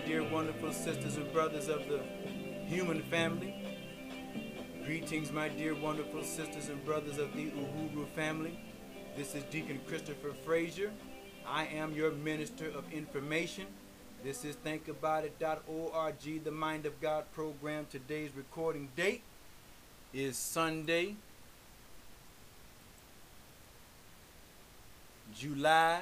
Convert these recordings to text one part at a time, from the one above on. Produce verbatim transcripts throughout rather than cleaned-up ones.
dear wonderful sisters and brothers of the human family. Greetings, my dear wonderful sisters and brothers of the Uhuru family. This is Deacon Christopher Frazier. I am your minister of information. This is think about it dot org, the Mind of God program. Today's recording date is Sunday, July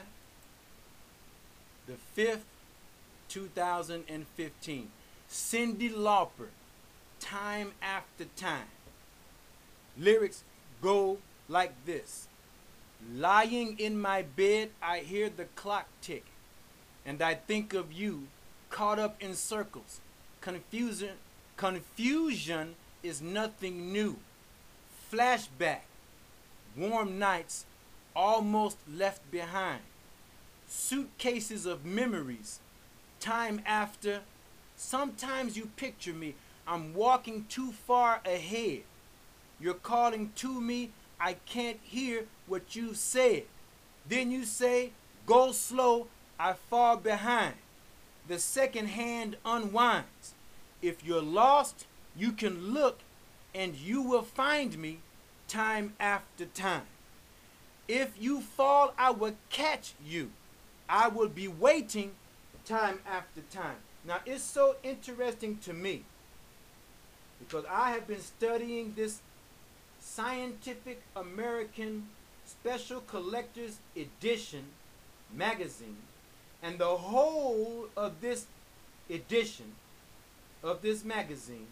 the fifth, two thousand fifteen. Cyndi Lauper, Time After Time. Lyrics go like this. Lying in my bed, I hear the clock tick, and I think of you, caught up in circles. Confusion, confusion is nothing new. Flashback, warm nights almost left behind. Suitcases of memories, time after. Sometimes you picture me, I'm walking too far ahead. You're calling to me, I can't hear what you said. Then you say, go slow, I fall behind. The second hand unwinds. If you're lost, you can look and you will find me time after time. If you fall, I will catch you. I will be waiting time after time. Now, it's so interesting to me because I have been studying this Scientific American Special Collector's Edition magazine, and the whole of this edition of this magazine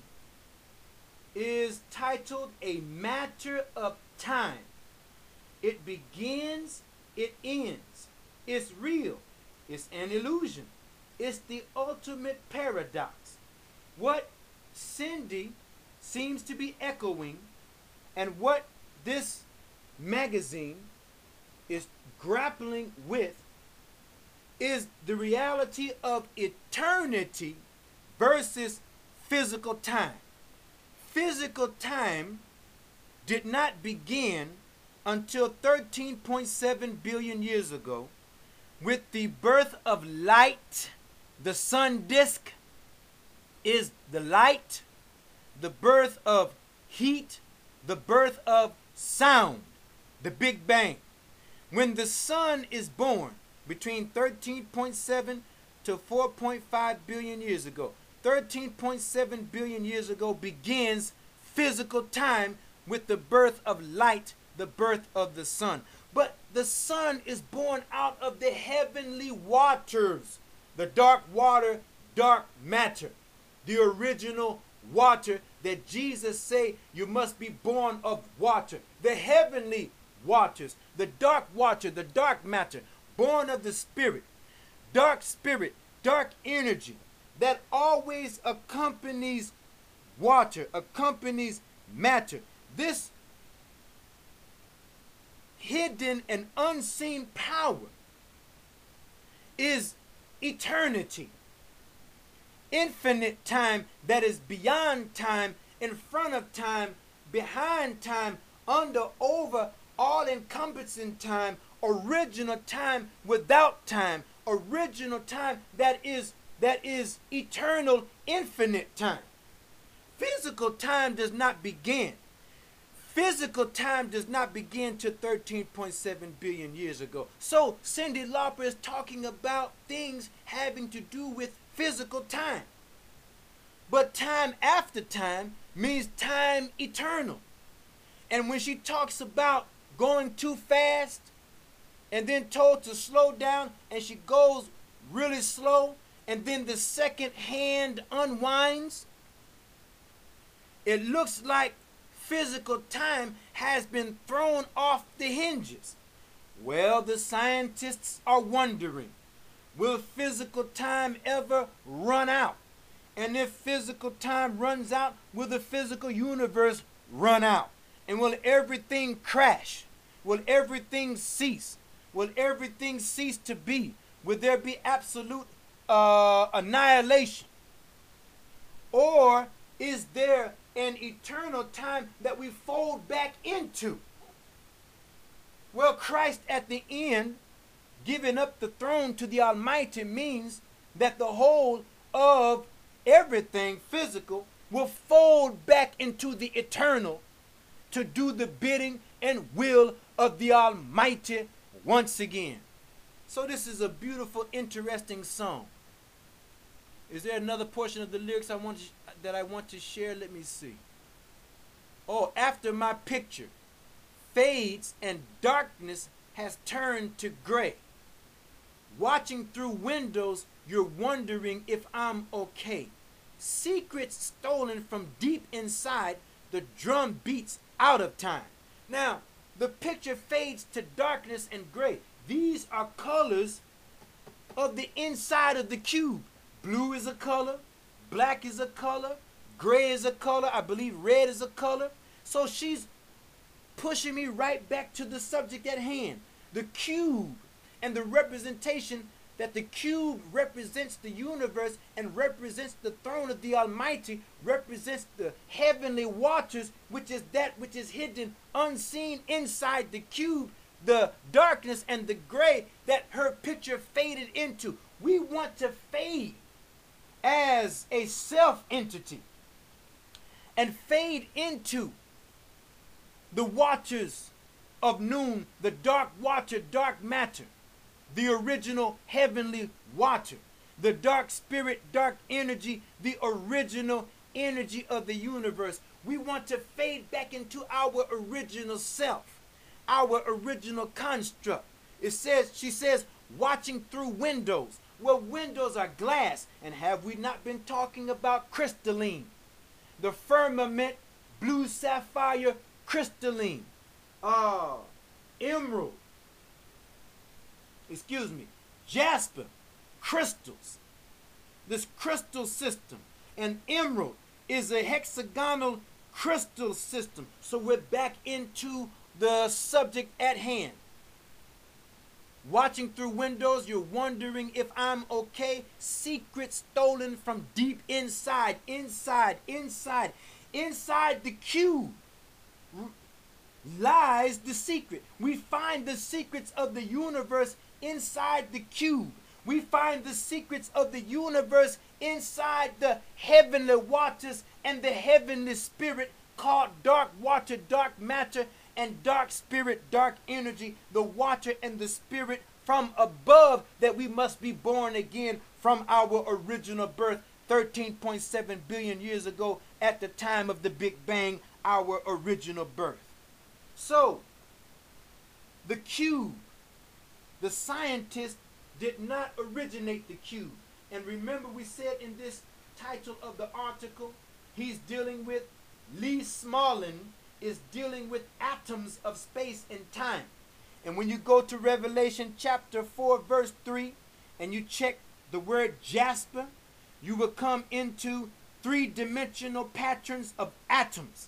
is titled A Matter of Time. It begins, it ends. It's real. It's an illusion. It's the ultimate paradox. What Cyndi seems to be echoing and what this magazine is grappling with is the reality of eternity versus physical time. Physical time did not begin until thirteen point seven billion years ago with the birth of light. The sun disk is the light, the birth of heat, the birth of sound, the Big Bang. When the sun is born between thirteen point seven to four point five billion years ago, thirteen point seven billion years ago begins physical time with the birth of light, the birth of the sun. But the sun is born out of the heavenly waters, the dark water, dark matter, the original water that Jesus say you must be born of water, the heavenly waters, the dark water, the dark matter, born of the spirit, dark spirit, dark energy that always accompanies water, accompanies matter. This hidden and unseen power is eternity. Infinite time that is beyond time, in front of time, behind time, under, over, all-encompassing time, original time without time, original time that is that is eternal, infinite time. Physical time does not begin. Physical time does not begin to thirteen point seven billion years ago. So Cyndi Lauper is talking about things having to do with physical time. But time after time means time eternal. And when she talks about going too fast and then told to slow down and she goes really slow and then the second hand unwinds, it looks like physical time has been thrown off the hinges. Well, the scientists are wondering, will physical time ever run out? And if physical time runs out, will the physical universe run out? And will everything crash? Will everything cease? Will everything cease to be? Will there be absolute uh, annihilation? Or is there an eternal time that we fold back into? Well, Christ at the end, giving up the throne to the Almighty, means that the whole of everything physical will fold back into the eternal to do the bidding and will of the Almighty once again. So this is a beautiful, interesting song. Is there another portion of the lyrics I want to, that I want to share? Let me see. Oh, after my picture fades and darkness has turned to gray. Watching through windows, you're wondering if I'm okay. Secrets stolen from deep inside, the drum beats out of time. Now, the picture fades to darkness and gray. These are colors of the inside of the cube. Blue is a color, black is a color, gray is a color, I believe red is a color. So she's pushing me right back to the subject at hand, the cube, and the representation that the cube represents the universe and represents the throne of the Almighty, represents the heavenly waters, which is that which is hidden, unseen inside the cube, the darkness and the gray that her picture faded into. We want to fade as a self-entity and fade into the watchers of noon, the dark watcher, dark matter, the original heavenly watcher, the dark spirit, dark energy, the original energy of the universe. We want to fade back into our original self, our original construct. It says, she says, watching through windows. Well, windows are glass, and have we not been talking about crystalline? The firmament, blue sapphire, crystalline, uh, emerald, excuse me, jasper, crystals. This crystal system, and emerald is a hexagonal crystal system. So we're back into the subject at hand. Watching through windows, you're wondering if I'm okay. Secrets stolen from deep inside, inside, inside, inside the cube lies the secret. We find the secrets of the universe inside the cube. We find the secrets of the universe inside the heavenly waters and the heavenly spirit called dark water, dark matter, and dark spirit, dark energy, the water and the spirit from above, that we must be born again from our original birth thirteen point seven billion years ago at the time of the Big Bang, our original birth. So, the cube, the scientist did not originate the cube. And remember, we said in this title of the article, he's dealing with, Lee Smolin is dealing with atoms of space and time. And when you go to Revelation chapter four, verse three, and you check the word jasper, you will come into three-dimensional patterns of atoms.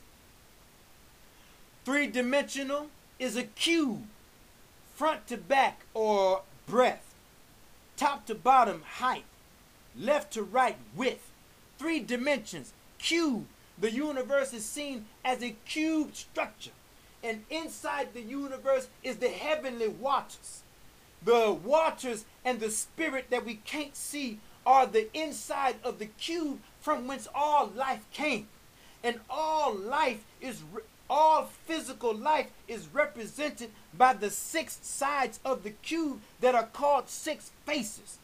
Three-dimensional is a cube, front to back or breadth, top to bottom height, left to right width. Three dimensions, cube. The universe is seen as a cube structure. And inside the universe is the heavenly waters. The waters and the spirit that we can't see are the inside of the cube from whence all life came. And all life is, all physical life is represented by the six sides of the cube that are called six faces.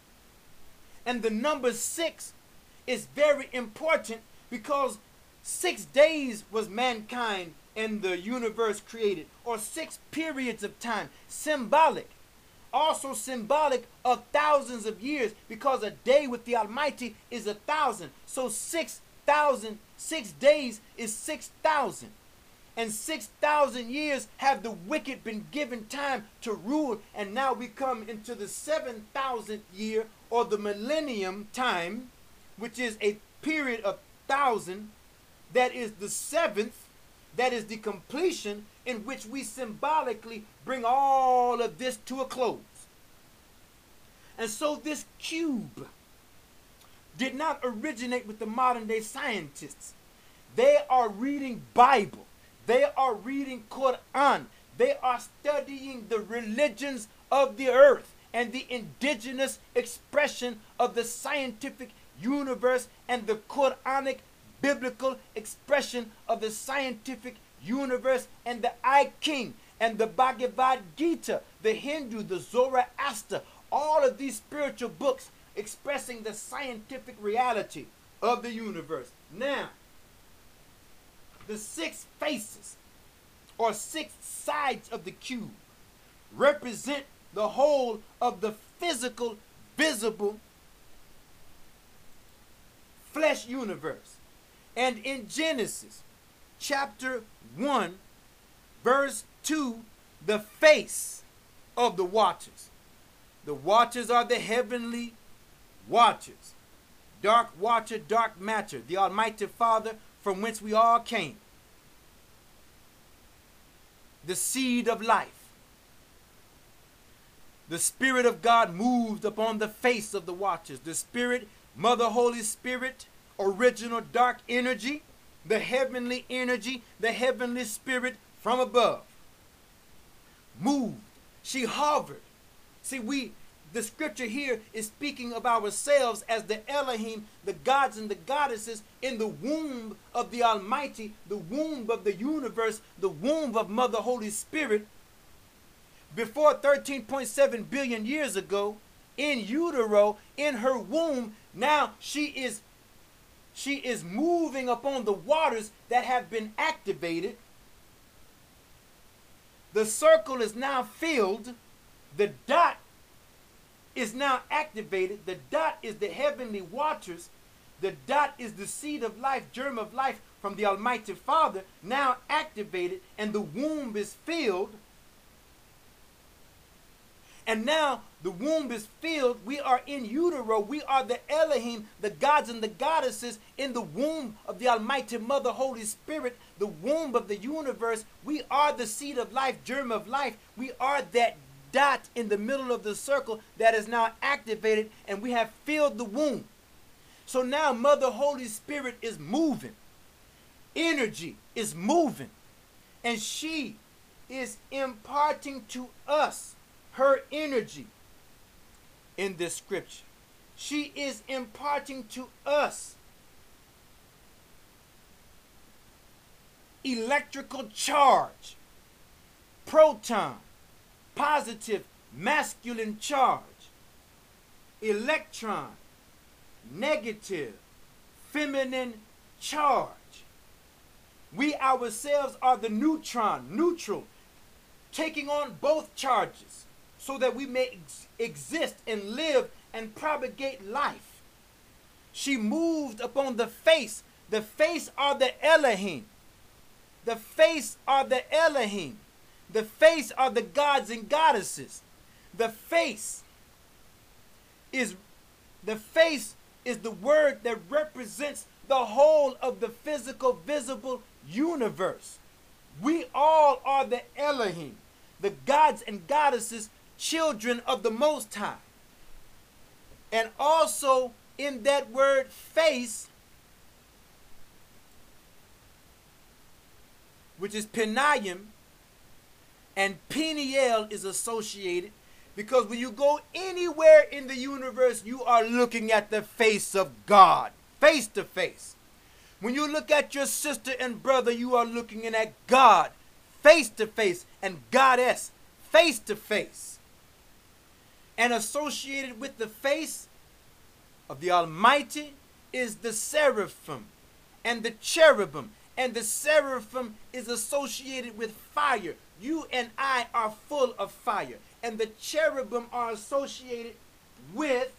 And the number six is very important because six days was mankind and the universe created, or six periods of time, symbolic. Also symbolic of thousands of years, because a day with the Almighty is a thousand. So six thousand, six days is six thousand. And six thousand years have the wicked been given time to rule. And now we come into the seven thousandth year, or the millennium time, which is a period of thousand. That is the seventh. That is the completion in which we symbolically bring all of this to a close. And so this cube did not originate with the modern day scientists. They are reading Bible. They are reading Quran. They are studying the religions of the earth and the indigenous expression of the scientific universe and the Quranic biblical expression of the scientific universe and the I Ching and the Bhagavad Gita, the Hindu, the Zoroaster, all of these spiritual books expressing the scientific reality of the universe. Now, the six faces or six sides of the cube represent the whole of the physical, visible flesh universe. And in Genesis chapter one, verse two, the face of the watchers. The watchers are the heavenly watchers. Dark watcher, dark matter, the Almighty Father from whence we all came. The seed of life. The Spirit of God moved upon the face of the watchers. The Spirit, Mother Holy Spirit, original dark energy, the heavenly energy, the heavenly spirit from above. Moved. She hovered. See, we, the scripture here is speaking of ourselves as the Elohim, the gods and the goddesses in the womb of the Almighty, the womb of the universe, the womb of Mother Holy Spirit. Before thirteen point seven billion years ago, in utero, in her womb, now she is she is moving upon the waters that have been activated. The circle is now filled. The dot is now activated. The dot is the heavenly waters. The dot is the seed of life, germ of life from the Almighty Father, now activated, and the womb is filled. And now the womb is filled. We are in utero. We are the Elohim, the gods and the goddesses in the womb of the Almighty Mother Holy Spirit, the womb of the universe. We are the seed of life, germ of life. We are that dot in the middle of the circle that is now activated, and we have filled the womb. So now Mother Holy Spirit is moving. Energy is moving. And she is imparting to us her energy in this scripture. She is imparting to us electrical charge, proton, positive masculine charge, electron, negative feminine charge. We ourselves are the neutron, neutral, taking on both charges, so that we may ex exist and live and propagate life. She moved upon the face. The face are the Elohim. The face are the Elohim. The face are the gods and goddesses. The face is the face is the word that represents the whole of the physical, visible universe. We all are the Elohim, the gods and goddesses, children of the Most High. And also in that word face, which is Penayim, and Peniel is associated, because when you go anywhere in the universe, you are looking at the face of God, face to face. When you look at your sister and brother, you are looking at God, face to face, and Goddess, face to face. And associated with the face of the Almighty is the seraphim and the cherubim. And the seraphim is associated with fire. You and I are full of fire. And the cherubim are associated with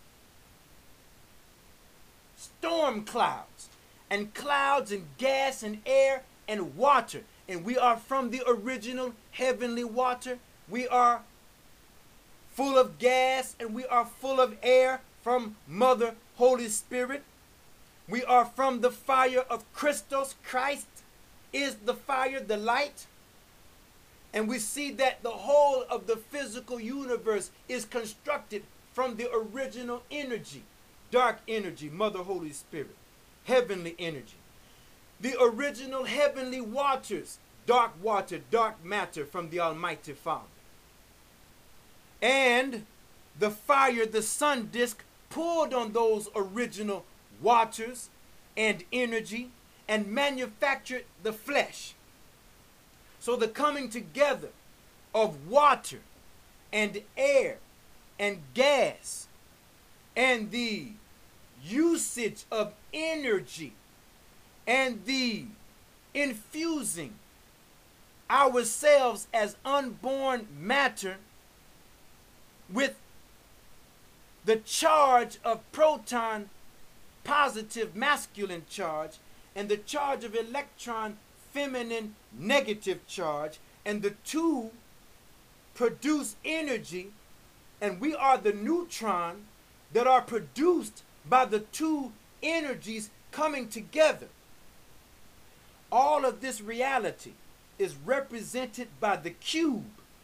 storm clouds. And clouds and gas and air and water. And we are from the original heavenly water. We are full of gas and we are full of air from Mother Holy Spirit. We are from the fire of Christos. Christ is the fire, the light. And we see that the whole of the physical universe is constructed from the original energy, dark energy, Mother Holy Spirit, heavenly energy. The original heavenly waters, dark water, dark matter from the Almighty Father. And the fire, the sun disk pulled on those original waters and energy and manufactured the flesh. So the coming together of water and air and gas and the usage of energy and the infusing ourselves as unborn matter with the charge of proton positive masculine charge and the charge of electron feminine negative charge, and the two produce energy, and we are the neutron that are produced by the two energies coming together. All of this reality is represented by the cube.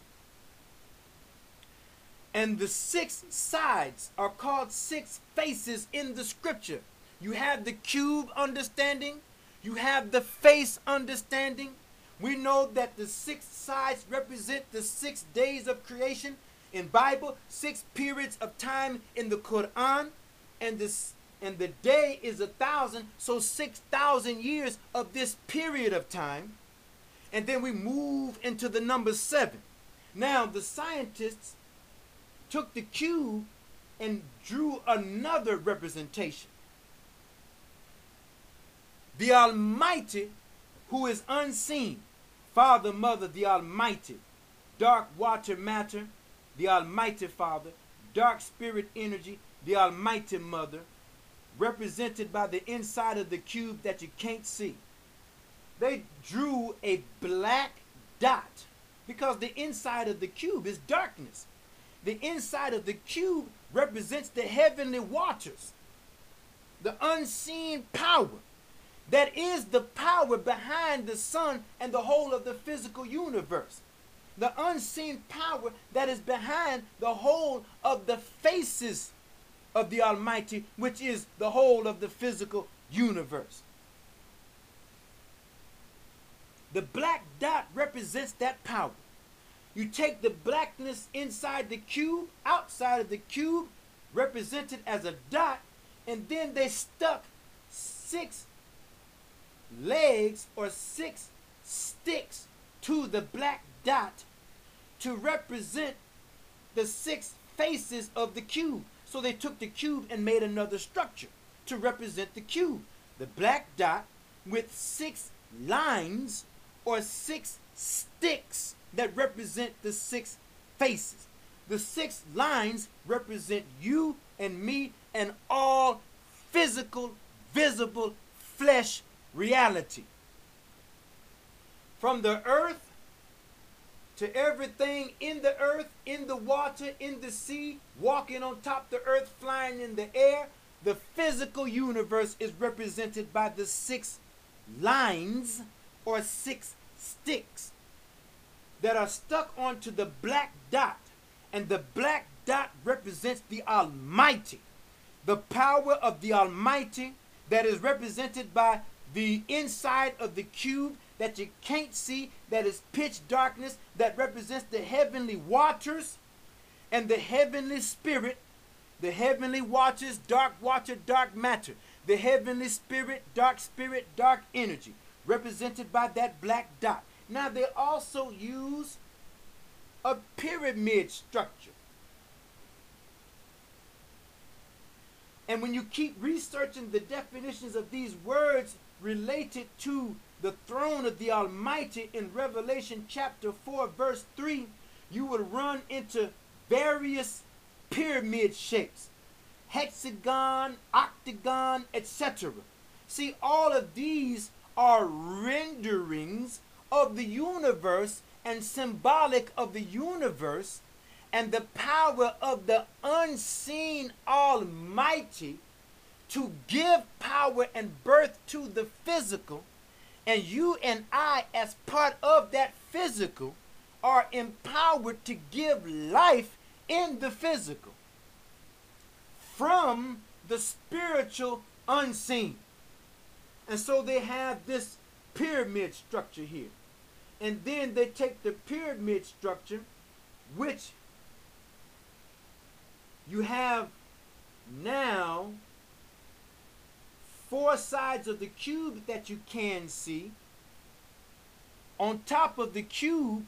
And the six sides are called six faces in the scripture. You have the cube understanding. You have the face understanding. We know that the six sides represent the six days of creation in Bible, six periods of time in the Quran, and this and the day is a thousand, so six thousand years of this period of time. And then we move into the number seven. Now the scientists took the cube and drew another representation. The Almighty, who is unseen, Father, Mother, the Almighty, dark water matter, the Almighty Father, dark spirit energy, the Almighty Mother, represented by the inside of the cube that you can't see. They drew a black dot because the inside of the cube is darkness. The inside of the cube represents the heavenly waters, the unseen power. That is the power behind the sun and the whole of the physical universe. The unseen power that is behind the whole of the faces of the Almighty, which is the whole of the physical universe. The black dot represents that power. You take the blackness inside the cube, outside of the cube, represented as a dot, and then they stuck six legs or six sticks to the black dot to represent the six faces of the cube. So they took the cube and made another structure to represent the cube. The black dot with six lines or six sticks that represent the six faces. The six lines represent you and me and all physical, visible flesh reality. From the earth to everything in the earth, in the water, in the sea, walking on top of the earth, flying in the air, the physical universe is represented by the six lines or six sticks that are stuck onto the black dot. And the black dot represents the Almighty, the power of the Almighty that is represented by the inside of the cube that you can't see, that is pitch darkness, that represents the heavenly waters and the heavenly spirit, the heavenly waters, dark water, dark matter, the heavenly spirit, dark spirit, dark energy, represented by that black dot. Now they also use a pyramid structure. And when you keep researching the definitions of these words related to the throne of the Almighty in Revelation chapter four verse three, you will run into various pyramid shapes, hexagon, octagon, et cetera. See, all of these are renderings of the universe and symbolic of the universe and the power of the unseen Almighty to give power and birth to the physical. And you and I, as part of that physical, are empowered to give life in the physical from the spiritual unseen. And so they have this pyramid structure here. And then they take the pyramid structure, which you have now four sides of the cube that you can see. On top of the cube,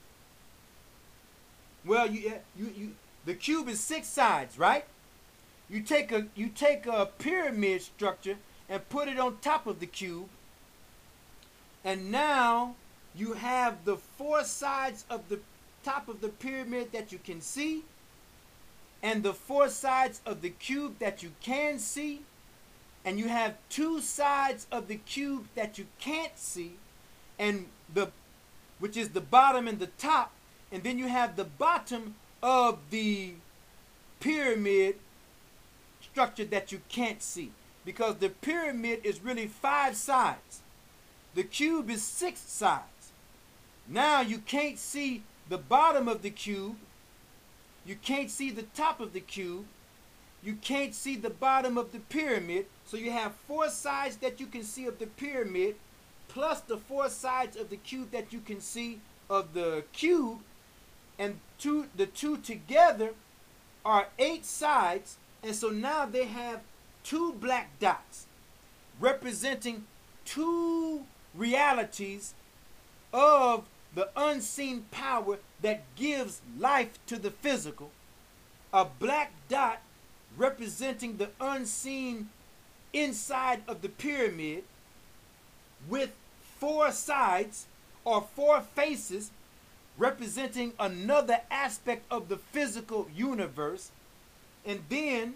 well, you you you the cube is six sides, right? You take a you take a pyramid structure and put it on top of the cube, and now you have the four sides of the top of the pyramid that you can see, and the four sides of the cube that you can see, and you have two sides of the cube that you can't see, and the which is the bottom and the top, and then you have the bottom of the pyramid structure that you can't see, because the pyramid is really five sides. The cube is six sides. Now you can't see the bottom of the cube, you can't see the top of the cube, you can't see the bottom of the pyramid, so you have four sides that you can see of the pyramid, plus the four sides of the cube that you can see of the cube, and two, the two together are eight sides, and so now they have two black dots representing two realities of the unseen power that gives life to the physical. A black dot representing the unseen inside of the pyramid, with four sides or four faces representing another aspect of the physical universe, and then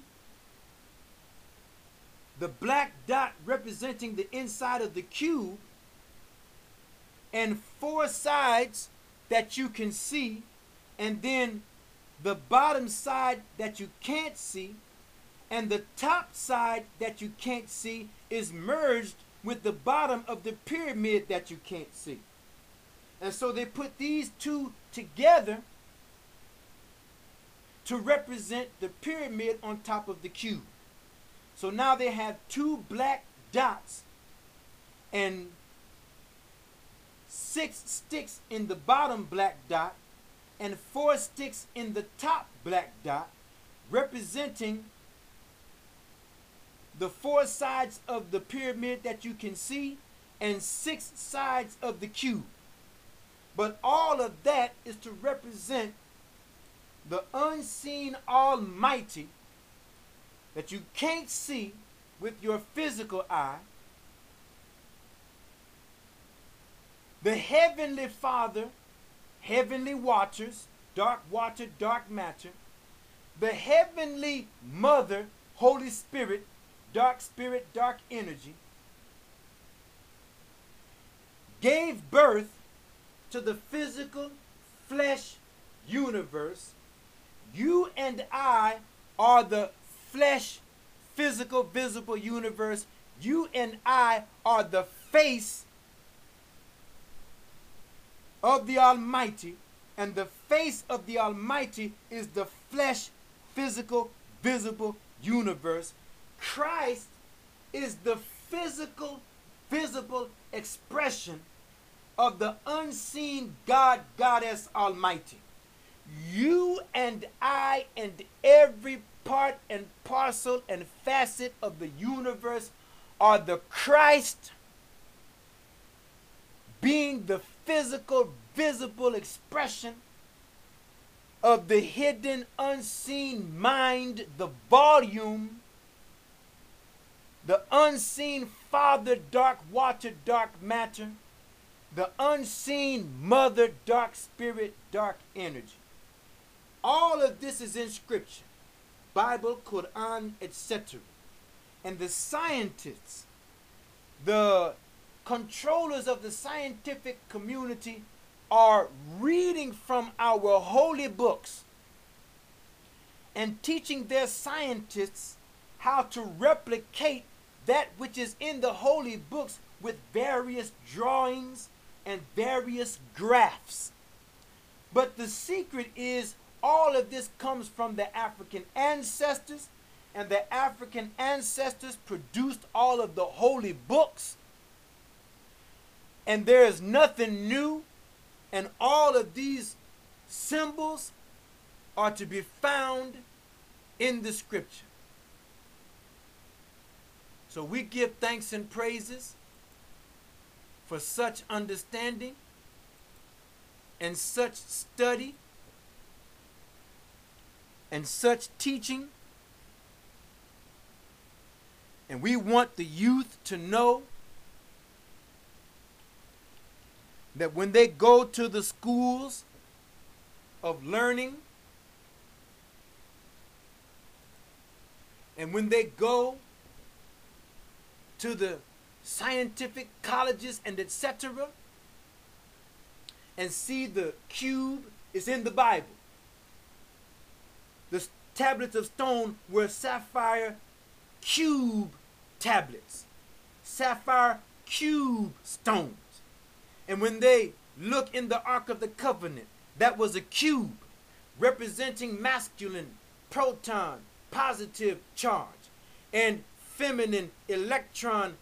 the black dot representing the inside of the cube, and four sides that you can see, and then the bottom side that you can't see, and the top side that you can't see is merged with the bottom of the pyramid that you can't see. And so they put these two together to represent the pyramid on top of the cube. So now they have two black dots and six sticks in the bottom black dot and four sticks in the top black dot, representing the four sides of the pyramid that you can see and six sides of the cube. But all of that is to represent the unseen Almighty that you can't see with your physical eye, the Heavenly Father, heavenly watchers, dark water, dark matter, the Heavenly Mother, Holy Spirit, dark spirit, dark energy, gave birth to the physical flesh universe. You and I are the flesh, physical, visible universe. You and I are the face of the Almighty, and the face of the Almighty is the flesh, physical, visible universe. Christ is the physical, visible expression of the unseen God, Goddess Almighty. You and I and every part and parcel and facet of the universe are the Christ, being the physical, visible expression of the hidden, unseen mind, the volume, the unseen Father, dark water, dark matter, the unseen Mother, dark spirit, dark energy. All of this is in Scripture, Bible, Quran, et cetera. And the scientists, the controllers of the scientific community, are reading from our holy books and teaching their scientists how to replicate that which is in the holy books with various drawings and various graphs. But the secret is all of this comes from the African ancestors, and the African ancestors produced all of the holy books, and there is nothing new, and all of these symbols are to be found in the Scripture. So we give thanks and praises for such understanding and such study and such teaching. And we want the youth to know that when they go to the schools of learning, and when they go to the scientific colleges and et cetera, and see the cube is in the Bible. The tablets of stone were sapphire cube tablets, sapphire cube stones. And when they look in the Ark of the Covenant, that was a cube representing masculine, proton, positive charge, and feminine, electron,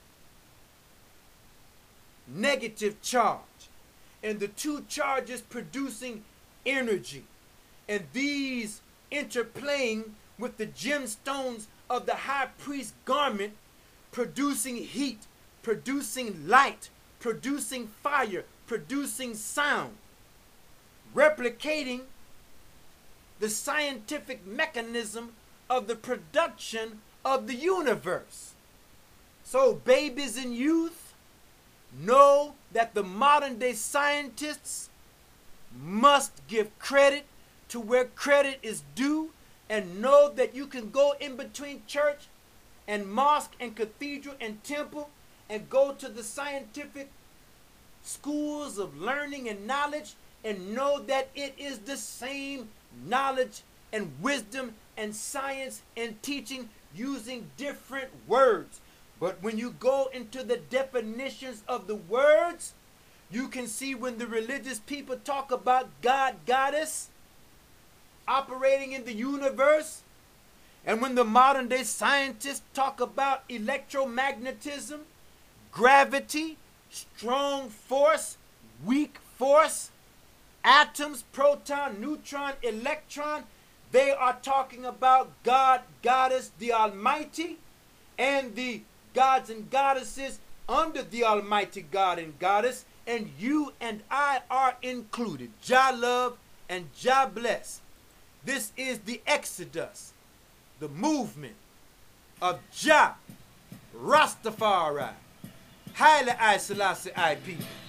negative charge. And the two charges producing energy. And these interplaying with the gemstones of the high priest's garment, producing heat, producing light, producing fire, producing sound, replicating the scientific mechanism of the production of the universe. So babies and youth, know that the modern day scientists must give credit to where credit is due, and know that you can go in between church and mosque and cathedral and temple and go to the scientific schools of learning and knowledge and know that it is the same knowledge and wisdom and science and teaching using different words. But when you go into the definitions of the words, you can see when the religious people talk about God, goddess, operating in the universe, and when the modern day scientists talk about electromagnetism, gravity, strong force, weak force, atoms, proton, neutron, electron, they are talking about God, goddess, the Almighty, and the gods and goddesses under the Almighty God and Goddess, and you and I are included. Jah love and Jah bless. This is the Exodus, the movement of Jah Rastafari. Haile I Selassie I people.